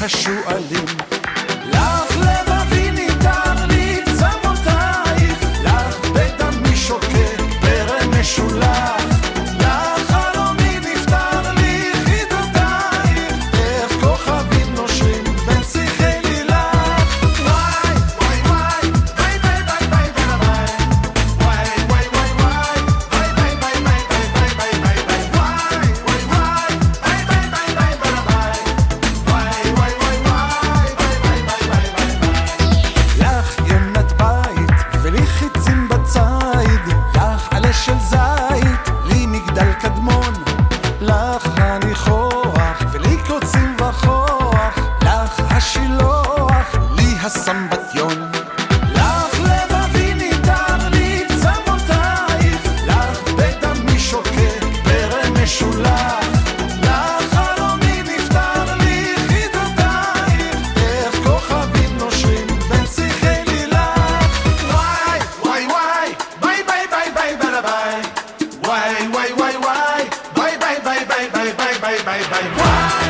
השואלים. לך לבבי ניתן לי צמותייך, לך בדמי שוקק פרם משולח, לך חלומי נפטר לי חידותייך, איך כוכבים נושרים בין שיחי לילך. וואי וואי וואי ביי ביי ביי ביי ביי וואי וואי וואי וואי ביי ביי ביי ביי ביי ביי ביי ביי וואי וואי וואי ביי ביי ביי ביי ביי וואי וואי וואי וואי ביי ביי ביי ביי ביי. לך ינת בית ולי חיצים בציד, לך עלה של זית לי מגדל קדמון, לך הניחוח ולי קוצים וחוח, לך השילוח לי הסמבטיון. לך לבבי ניתן לי צמותייך, לך בדמי שוקק פרם משולח, לך חלומי נפטר לי חידותייך, איך כוכבים נושרים בין שיחי לילך. וואי וואי וואי ביי ביי ביי ביי ביי ביי וואי וואי וואי וואי ביי ביי ביי ביי ביי ביי ביי ביי וואי